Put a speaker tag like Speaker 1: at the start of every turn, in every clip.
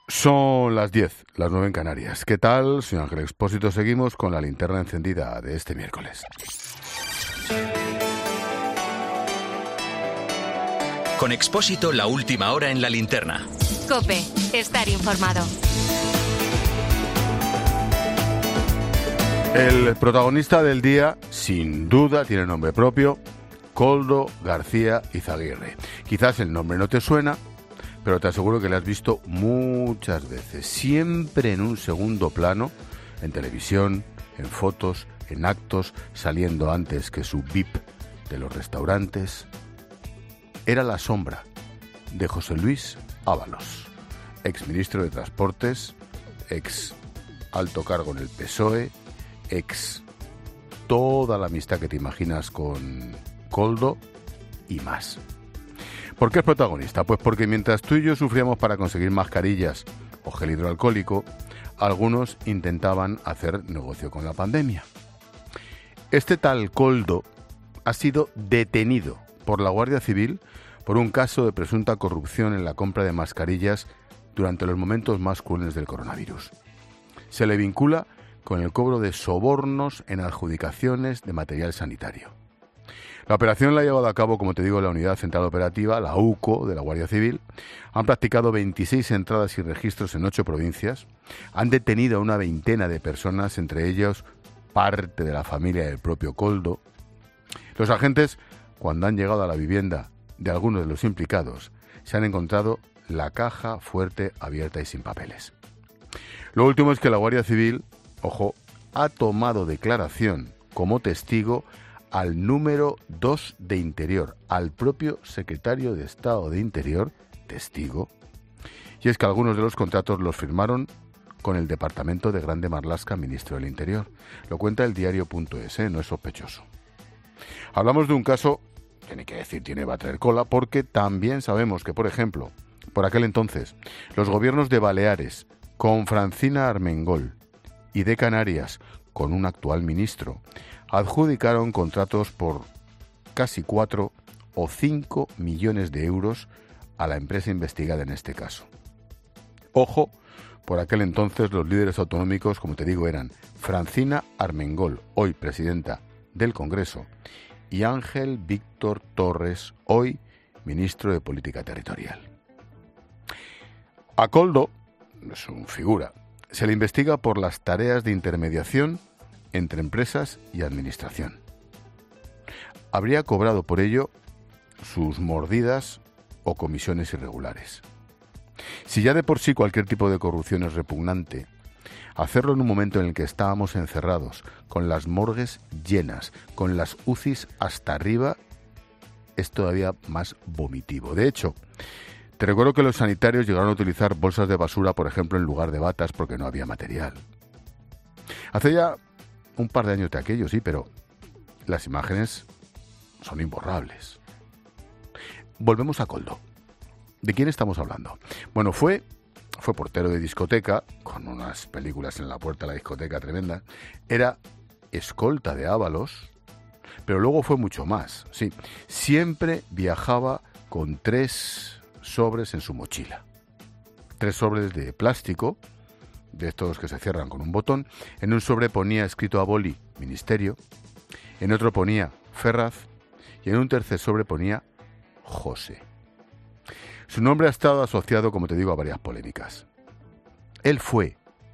Speaker 1: Son las 10, las 9 en Canarias. ¿Qué tal? Soy Ángel Expósito. Seguimos con la linterna encendida de este miércoles.
Speaker 2: Con Expósito, la última hora en la linterna.
Speaker 3: COPE, estar informado.
Speaker 1: El protagonista del día, sin duda, tiene nombre propio: Koldo García Izaguirre. Quizás el nombre no te suena, pero te aseguro que lo has visto muchas veces, siempre en un segundo plano, en televisión, en fotos, en actos, saliendo antes que su VIP de los restaurantes. Era la sombra de José Luis Ábalos, exministro de Transportes, ex alto cargo en el PSOE, ex toda la amistad que te imaginas con Koldo y más. ¿Por qué es protagonista? Pues porque mientras tú y yo sufríamos para conseguir mascarillas o gel hidroalcohólico, algunos intentaban hacer negocio con la pandemia. Este tal Koldo ha sido detenido por la Guardia Civil por un caso de presunta corrupción en la compra de mascarillas durante los momentos más crueles del coronavirus. Se le vincula con el cobro de sobornos en adjudicaciones de material sanitario. La operación la ha llevado a cabo, como te digo, la Unidad Central Operativa, la UCO, de la Guardia Civil. Han practicado 26 entradas y registros en 8 provincias. Han detenido a una veintena de personas, entre ellos parte de la familia del propio Koldo. Los agentes, cuando han llegado a la vivienda de algunos de los implicados, se han encontrado la caja fuerte, abierta y sin papeles. Lo último es que la Guardia Civil, ojo, ha tomado declaración como testigo al número 2 de Interior, al propio secretario de Estado de Interior, testigo. Y es que algunos de los contratos los firmaron con el departamento de Grande Marlaska, ministro del Interior. Lo cuenta el diario.es, no es sospechoso. Hablamos de un caso, tiene que decir, va a traer cola, porque también sabemos que, por ejemplo, por aquel entonces, los gobiernos de Baleares, con Francina Armengol, y de Canarias, con un actual ministro, adjudicaron contratos por casi 4 o 5 millones de euros a la empresa investigada en este caso. Ojo, por aquel entonces los líderes autonómicos, como te digo, eran Francina Armengol, hoy presidenta del Congreso, y Ángel Víctor Torres, hoy ministro de Política Territorial. A Koldo, es una figura, se le investiga por las tareas de intermediación entre empresas y administración. Habría cobrado por ello sus mordidas o comisiones irregulares. Si ya de por sí cualquier tipo de corrupción es repugnante, hacerlo en un momento en el que estábamos encerrados, con las morgues llenas, con las UCIs hasta arriba, es todavía más vomitivo. De hecho, te recuerdo que los sanitarios llegaron a utilizar bolsas de basura, por ejemplo, en lugar de batas, porque no había material. Hace ya un par de años de aquello, sí, pero las imágenes son imborrables. Volvemos a Koldo. ¿De quién estamos hablando? Bueno, fue portero de discoteca, con unas películas en la puerta de la discoteca tremenda. Era escolta de Ábalos, pero luego fue mucho más. Sí, siempre viajaba con 3 sobres en su mochila. 3 sobres de plástico, de estos que se cierran con un botón. En un sobre ponía escrito a boli Ministerio, en otro ponía Ferraz y en un tercer sobre ponía José. Su nombre ha estado asociado, como te digo, a varias polémicas. Él fue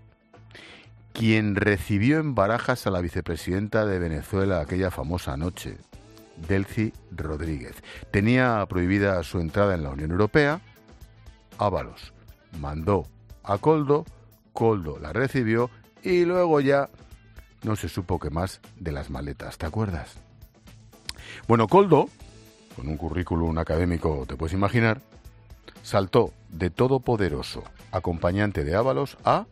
Speaker 1: quien recibió en Barajas a la vicepresidenta de Venezuela aquella famosa noche, Delcy Rodríguez. Tenía prohibida su entrada en la Unión Europea. Ábalos mandó a Koldo, Koldo la recibió y luego ya no se supo qué más de las maletas, ¿te acuerdas? Bueno, Koldo, con un currículum académico, te puedes imaginar, saltó de todopoderoso acompañante de Ábalos a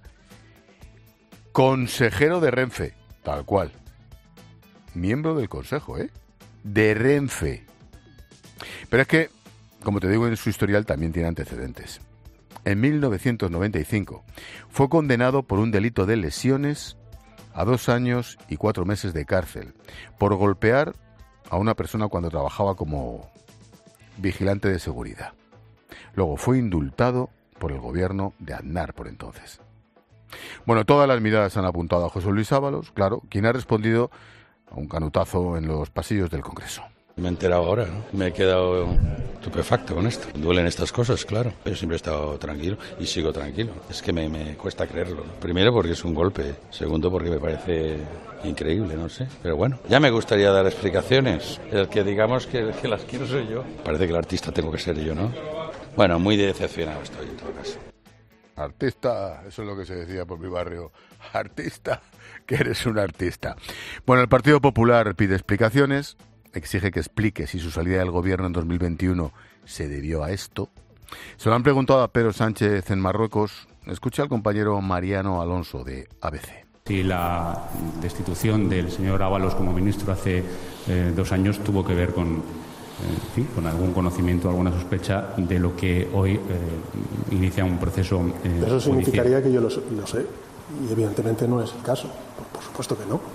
Speaker 1: consejero de Renfe, tal cual. Miembro del consejo, de Renfe. Pero es que, como te digo, en su historial también tiene antecedentes. En 1995 fue condenado por un delito de lesiones a 2 años y 4 meses de cárcel por golpear a una persona cuando trabajaba como vigilante de seguridad. Luego fue indultado por el gobierno de Aznar por entonces. Bueno, todas las miradas han apuntado a José Luis Ábalos, claro, quien ha respondido a un canutazo en los pasillos del Congreso.
Speaker 4: Me he enterado ahora, ¿no? Me he quedado estupefacto con esto. Duelen estas cosas, claro. Yo siempre he estado tranquilo y sigo tranquilo. Es que me cuesta creerlo, ¿no? Primero porque es un golpe, segundo porque me parece increíble, no sé. Pero bueno, ya me gustaría dar explicaciones. El que digamos que el que las quiero soy yo. Parece que el artista tengo que ser yo, ¿no? Bueno, muy decepcionado estoy en todo caso.
Speaker 1: Artista, eso es lo que se decía por mi barrio. Artista, que eres un artista. Bueno, el Partido Popular pide explicaciones, exige que explique si su salida del gobierno en 2021 se debió a esto. Se lo han preguntado a Pedro Sánchez en Marruecos. Escucha al compañero Mariano Alonso de ABC.
Speaker 5: Si la destitución del señor Ábalos como ministro hace 2 años tuvo que ver con algún conocimiento, alguna sospecha de lo que hoy inicia un proceso
Speaker 6: Eso significaría judicial. Que yo lo sé, y evidentemente no es el caso. Por supuesto que no.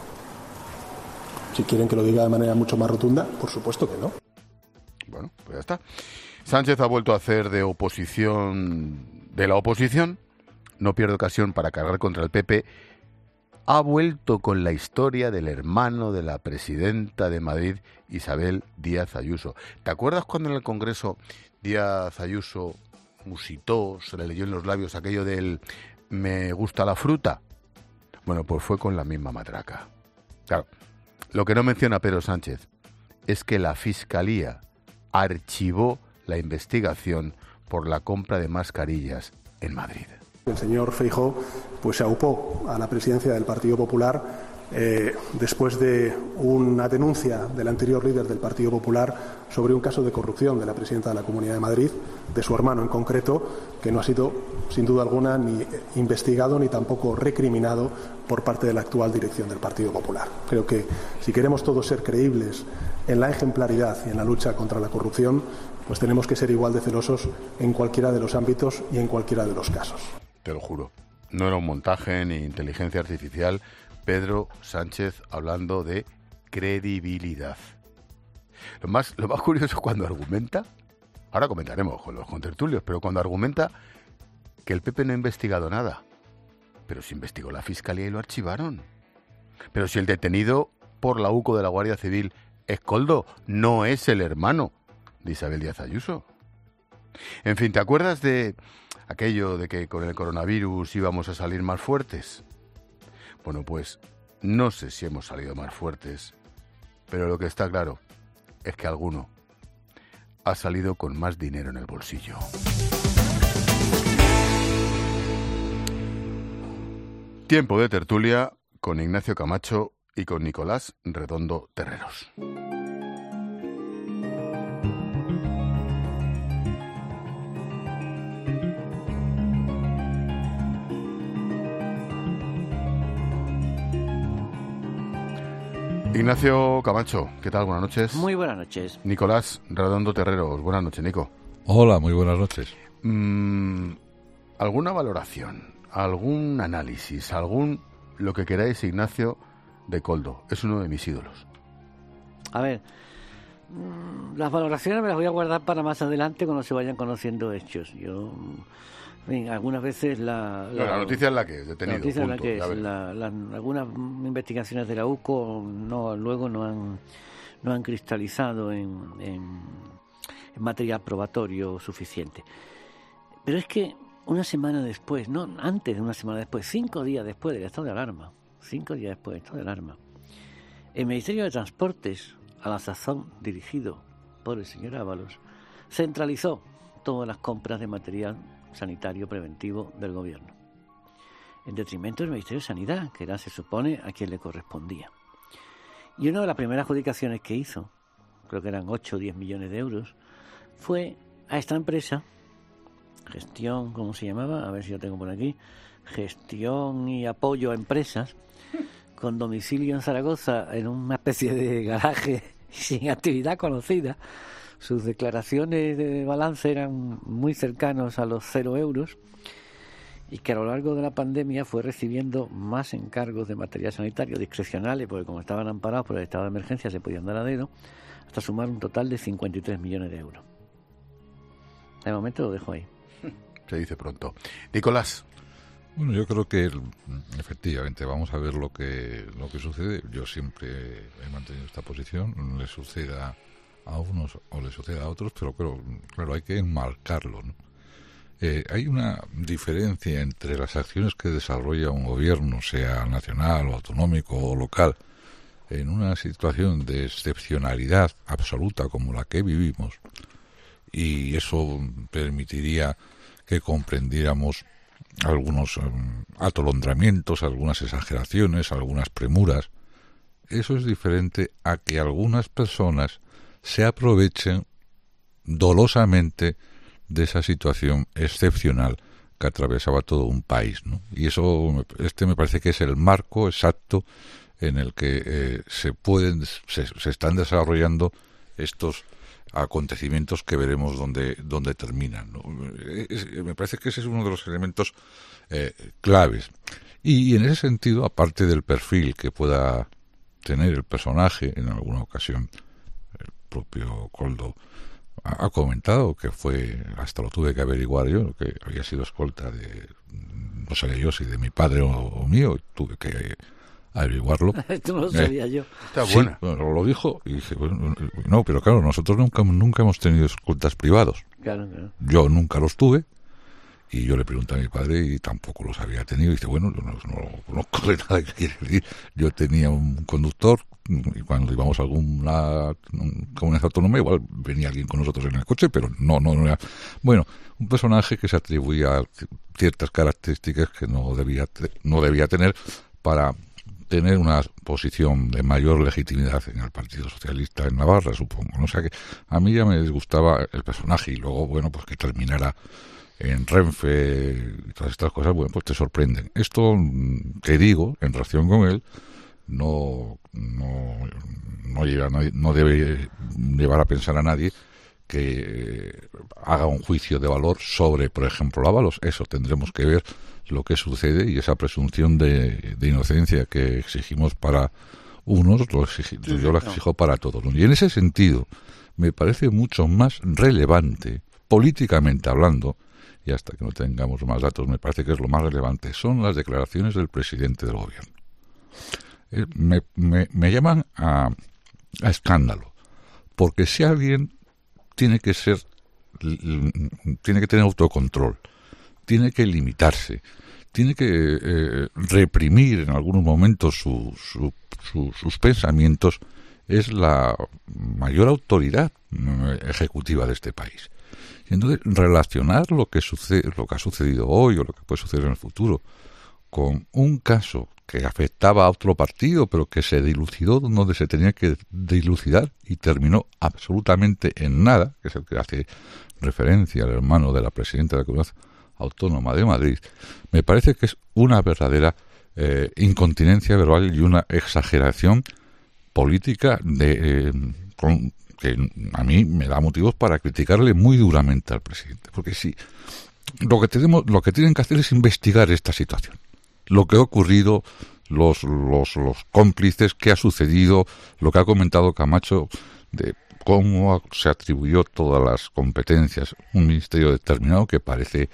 Speaker 6: Si quieren que lo diga de manera mucho más rotunda, por supuesto que no.
Speaker 1: Bueno, pues ya está. Sánchez ha vuelto a hacer de la oposición, no pierde ocasión para cargar contra el PP. Ha vuelto con la historia del hermano de la presidenta de Madrid, Isabel Díaz Ayuso. ¿Te acuerdas cuando en el Congreso Díaz Ayuso musitó, se le leyó en los labios aquello del "me gusta la fruta"? Bueno, pues fue con la misma matraca. Claro, lo que no menciona Pedro Sánchez es que la Fiscalía archivó la investigación por la compra de mascarillas en Madrid.
Speaker 6: El señor Feijóo pues se aupó a la presidencia del Partido Popular después de una denuncia del anterior líder del Partido Popular sobre un caso de corrupción de la presidenta de la Comunidad de Madrid, de su hermano en concreto, que no ha sido, sin duda alguna, ni investigado ni tampoco recriminado por parte de la actual dirección del Partido Popular. Creo que si queremos todos ser creíbles en la ejemplaridad y en la lucha contra la corrupción, pues tenemos que ser igual de celosos en cualquiera de los ámbitos y en cualquiera de los casos.
Speaker 1: Te lo juro, no era un montaje ni inteligencia artificial. Pedro Sánchez hablando de credibilidad. Lo más curioso cuando argumenta, ahora comentaremos con los contertulios, pero cuando argumenta que el PP no ha investigado nada. Pero si investigó la Fiscalía y lo archivaron. Pero si el detenido por la UCO de la Guardia Civil es Koldo, no es el hermano de Isabel Díaz Ayuso. En fin, ¿te acuerdas de aquello de que con el coronavirus íbamos a salir más fuertes? Bueno, pues no sé si hemos salido más fuertes, pero lo que está claro es que alguno ha salido con más dinero en el bolsillo. Tiempo de tertulia con Ignacio Camacho y con Nicolás Redondo Terreros. Ignacio Camacho, ¿qué tal? Buenas noches.
Speaker 7: Muy buenas noches.
Speaker 1: Nicolás Redondo Terreros, buenas noches, Nico.
Speaker 8: Hola, muy buenas noches.
Speaker 1: ¿Alguna valoración, algún análisis, lo que queráis, Ignacio, de Koldo? Es uno de mis ídolos.
Speaker 7: A ver, las valoraciones me las voy a guardar para más adelante cuando se vayan conociendo hechos. Yo... algunas veces la
Speaker 1: noticia es la que es detenido.
Speaker 7: La noticia es la que es. Algunas investigaciones de la UCO luego no han cristalizado en material probatorio suficiente. Pero es que una semana después, no antes de una semana después, 5 días después del estado de alarma, el Ministerio de Transportes, a la sazón dirigido por el señor Ábalos, centralizó todas las compras de material sanitario preventivo del gobierno, en detrimento del Ministerio de Sanidad, que era, se supone, a quien le correspondía. Y una de las primeras adjudicaciones que hizo, creo que eran 8 o 10 millones de euros, fue a esta empresa, Gestión, ¿cómo se llamaba? A ver si lo tengo por aquí, Gestión y Apoyo a Empresas, con domicilio en Zaragoza, en una especie de garaje sin actividad conocida. Sus declaraciones de balance eran muy cercanos a los 0 euros y que a lo largo de la pandemia fue recibiendo más encargos de material sanitario discrecionales, porque como estaban amparados por el estado de emergencia se podían dar a dedo, hasta sumar un total de 53 millones de euros. De momento lo dejo ahí.
Speaker 1: se dice pronto. Nicolás.
Speaker 8: Bueno, yo creo que efectivamente vamos a ver lo que sucede. Yo siempre he mantenido esta posición, le suceda a unos o le suceda a otros, pero claro, hay que enmarcarlo, ¿no? Hay una diferencia entre las acciones que desarrolla un gobierno, sea nacional o autonómico o local, en una situación de excepcionalidad absoluta como la que vivimos, y eso permitiría que comprendiéramos algunos atolondramientos, algunas exageraciones, algunas premuras. Eso es diferente a que algunas personas se aprovechen dolosamente de esa situación excepcional que atravesaba todo un país, ¿no? Y eso, me parece que es el marco exacto en el que se están desarrollando estos acontecimientos que veremos dónde terminan, ¿no? Me parece que ese es uno de los elementos claves. Y en ese sentido, aparte del perfil que pueda tener el personaje, en alguna ocasión el propio Koldo ha comentado que hasta lo tuve que averiguar yo, que había sido escolta no sabía yo si de mi padre o mío, tuve que averiguarlo.
Speaker 7: Esto no lo sabía yo.
Speaker 1: Está buena.
Speaker 8: Sí, lo dijo y dije, bueno, no, pero claro, nosotros nunca hemos tenido escoltas privados.
Speaker 7: Claro.
Speaker 8: Yo nunca los tuve, y yo le pregunté a mi padre y tampoco los había tenido. Y dice, bueno, no conozco de nada que quiere decir. Yo tenía un conductor, y cuando íbamos a alguna comunidad autónoma, igual venía alguien con nosotros en el coche, pero no era... Bueno, un personaje que se atribuía ciertas características que no debía tener para tener una posición de mayor legitimidad en el Partido Socialista en Navarra, supongo, ¿no? O sea que a mí ya me disgustaba el personaje, y luego, bueno, pues que terminara en Renfe y todas estas cosas, bueno, pues te sorprenden. Esto que digo, en relación con él, no debe llevar a pensar a nadie que haga un juicio de valor sobre, por ejemplo, Ábalos. Eso tendremos que ver lo que sucede, y esa presunción de inocencia que exigimos para unos, yo la exijo para todos. Y en ese sentido, me parece mucho más relevante, políticamente hablando, y hasta que no tengamos más datos, me parece que es lo más relevante, son las declaraciones del presidente del gobierno. Me llaman a escándalo, porque si alguien tiene que tener autocontrol, tiene que limitarse, tiene que reprimir en algunos momentos sus pensamientos, es la mayor autoridad ejecutiva de este país. Y entonces, relacionar lo que ha sucedido hoy o lo que puede suceder en el futuro con un caso que afectaba a otro partido, pero que se dilucidó donde se tenía que dilucidar y terminó absolutamente en nada, que es el que hace referencia al hermano de la presidenta de la Comunidad Autónoma de Madrid, me parece que es una verdadera incontinencia verbal y una exageración política que a mí me da motivos para criticarle muy duramente al presidente, porque si lo que tienen que hacer es investigar esta situación, lo que ha ocurrido, los cómplices, qué ha sucedido, lo que ha comentado Camacho de cómo se atribuyó todas las competencias a un ministerio determinado que parece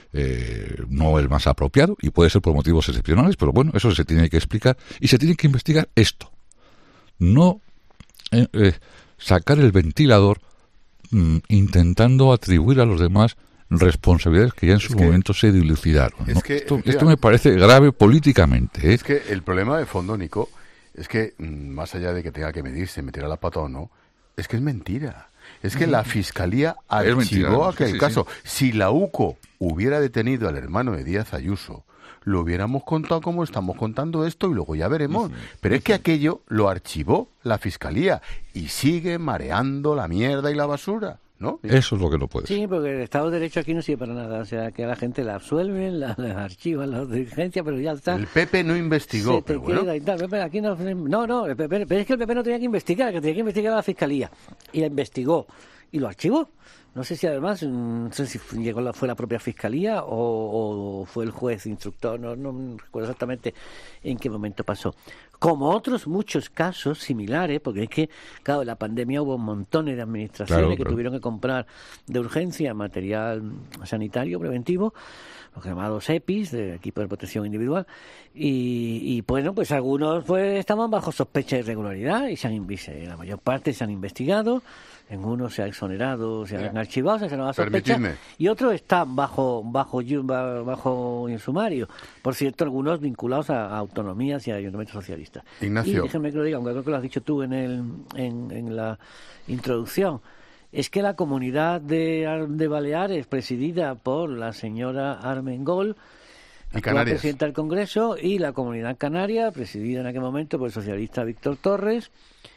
Speaker 8: no el más apropiado, y puede ser por motivos excepcionales, pero bueno, eso se tiene que explicar, y se tiene que investigar esto, no sacar el ventilador intentando atribuir a los demás responsabilidades que ya en su momento se dilucidaron, ¿no? Esto me parece grave políticamente, ¿eh?
Speaker 1: Es que el problema de fondo, Nico, es que más allá de que tenga que medirse, meterá la pata o no, es que es mentira. Es que la Fiscalía archivó aquel caso. Si la UCO hubiera detenido al hermano de Díaz Ayuso, lo hubiéramos contado como estamos contando esto y luego ya veremos. Pero es que aquello lo archivó la Fiscalía y sigue mareando la mierda y la basura, ¿no?
Speaker 8: Eso es lo que no puede ser.
Speaker 7: Sí, porque el Estado de Derecho aquí no sirve para nada. O sea, que a la gente la absuelven, la archivan las diligencias, pero ya está.
Speaker 1: El PP no investigó, pero bueno.
Speaker 7: Y tal. Pepe, aquí no, el PP, pero es que el PP no tenía que investigar, que tenía que investigar a la Fiscalía. Y la investigó. Y lo archivó. No sé si además, no sé si fue la propia Fiscalía o fue el juez instructor, no recuerdo exactamente en qué momento pasó. Como otros muchos casos similares, porque es que, claro, en la pandemia hubo montones de administraciones que tuvieron que comprar de urgencia material sanitario preventivo, los llamados EPIs, de equipo de protección individual, y bueno, pues algunos pues estaban bajo sospecha de irregularidad y la mayor parte se han investigado, en unos se ha exonerado, se han archivado, se han a sospecha, y otros están bajo sumario. Por cierto, algunos vinculados a autonomías y a ayuntamientos socialistas.
Speaker 1: Ignacio.
Speaker 7: Y déjame que lo diga, aunque creo que lo has dicho tú en la introducción, es que la comunidad de Baleares, presidida por la señora Armengol, actual presidenta del Congreso, y la comunidad canaria, presidida en aquel momento por el socialista Víctor Torres,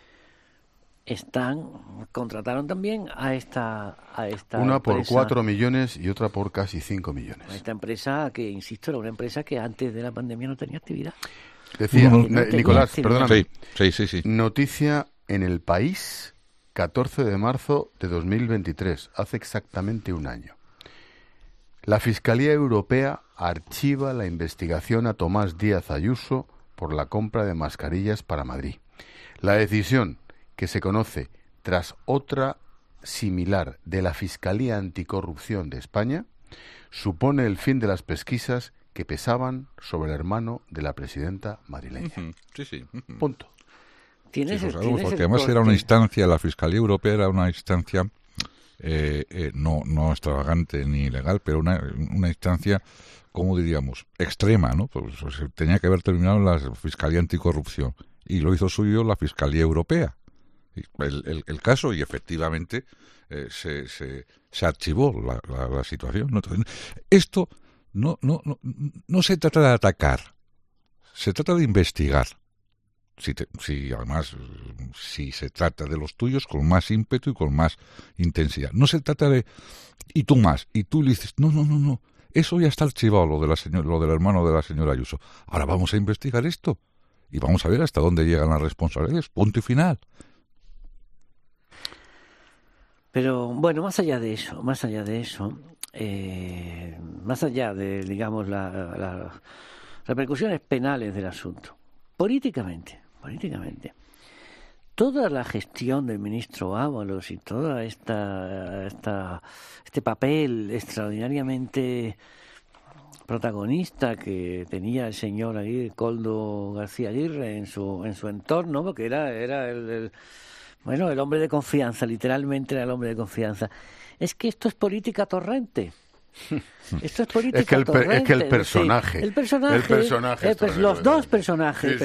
Speaker 7: contrataron también a esta
Speaker 1: una por
Speaker 7: empresa,
Speaker 1: 4 millones y otra por casi 5 millones.
Speaker 7: Esta empresa que, insisto, era una empresa que antes de la pandemia no tenía actividad.
Speaker 1: Decía, Nicolás, perdóname.
Speaker 8: Sí.
Speaker 1: Noticia en El País, 14 de marzo de 2023, hace exactamente un año. La Fiscalía Europea archiva la investigación a Tomás Díaz Ayuso por la compra de mascarillas para Madrid. La decisión, que se conoce tras otra similar de la Fiscalía Anticorrupción de España, supone el fin de las pesquisas que pesaban sobre el hermano de la presidenta madrileña.
Speaker 8: Sí.
Speaker 1: Punto.
Speaker 8: Porque además era una instancia, la Fiscalía Europea era una instancia no extravagante ni ilegal, pero una instancia, ¿cómo diríamos?, extrema, ¿no? Pues tenía que haber terminado en la Fiscalía Anticorrupción y lo hizo suyo la Fiscalía Europea. El caso, y efectivamente se archivó la situación. Esto no se trata de atacar, se trata de investigar. Si se trata de los tuyos, con más ímpetu y con más intensidad. No se trata de y tú más, y tú le dices, no, eso ya está archivado, lo del hermano de la señora Ayuso. Ahora vamos a investigar esto y vamos a ver hasta dónde llegan las responsabilidades, punto y final.
Speaker 7: Pero bueno, más allá de eso, más allá de, digamos, las repercusiones penales del asunto, políticamente, toda la gestión del ministro Ábalos y toda este papel extraordinariamente protagonista que tenía el señor Koldo García Aguirre en su entorno, porque era el hombre de confianza, literalmente era el hombre de confianza. Es que esto es política torrente. Esto es política torrente.
Speaker 1: Es que el personaje.
Speaker 7: Los dos personajes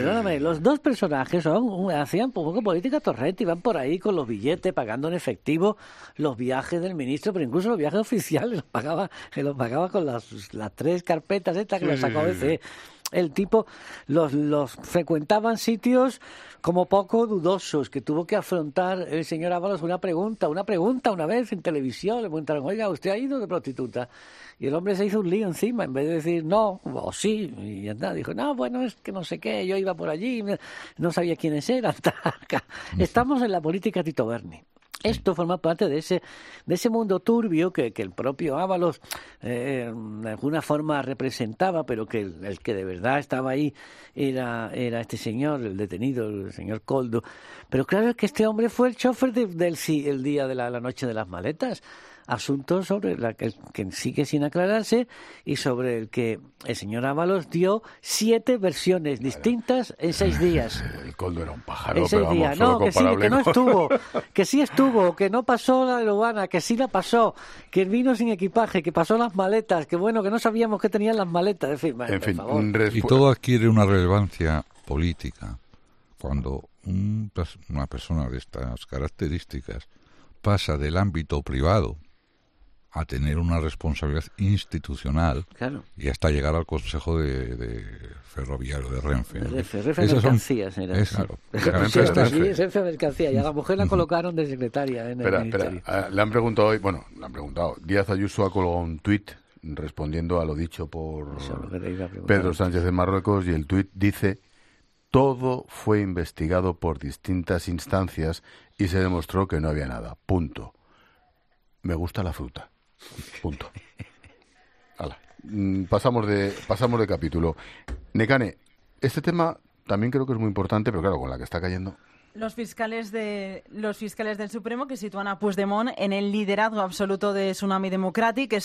Speaker 7: hacían un poco política torrente, iban por ahí con los billetes, pagando en efectivo los viajes del ministro, pero incluso los viajes oficiales los pagaba con las 3 carpetas estas que las sacó a veces. El tipo los frecuentaban sitios como poco dudosos, que tuvo que afrontar el señor Ábalos una pregunta una vez en televisión. Le preguntaron, oiga, ¿usted ha ido de prostituta? Y el hombre se hizo un lío encima, en vez de decir no o sí, y ya está, dijo, no, bueno, es que no sé qué, yo iba por allí, no sabía quiénes eran. Estamos en la política Tito Berni. Esto forma parte de ese mundo turbio que el propio Ábalos de alguna forma representaba, pero que el que de verdad estaba ahí era este señor, el detenido, el señor Koldo. Pero claro, es que este hombre fue el chofer el día de la noche de las maletas. Asunto sobre el que sigue sin aclararse y sobre el que el señor Ábalos dio 7 versiones distintas en 6 días.
Speaker 1: El Koldo era un pájaro,
Speaker 7: en 6 días. No, que no estuvo, que sí estuvo, que no pasó la aduana, que sí la pasó, que vino sin equipaje, que pasó las maletas, que bueno, que no sabíamos que tenían las maletas. En fin, por favor.
Speaker 8: Y todo adquiere una relevancia política cuando una persona de estas características pasa del ámbito privado a tener una responsabilidad institucional,
Speaker 7: claro,
Speaker 8: y hasta llegar al Consejo de Ferroviario de Renfe.
Speaker 7: Renfe Mercancías era.
Speaker 8: Claro.
Speaker 7: Renfe Mercancías, y a la mujer la colocaron de secretaria en el ministerio.
Speaker 1: Le han preguntado, Díaz Ayuso ha colgado un tuit respondiendo a lo dicho por Pedro Sánchez de Marruecos, y el tuit dice: todo fue investigado por distintas instancias y se demostró que no había nada. Punto. me gusta la fruta. Punto. Hala. Pasamos de capítulo. Nekane, este tema también creo que es muy importante, pero claro, con la que está cayendo...
Speaker 9: Los fiscales del Supremo que sitúan a Puigdemont en el liderazgo absoluto de Tsunami Democratic.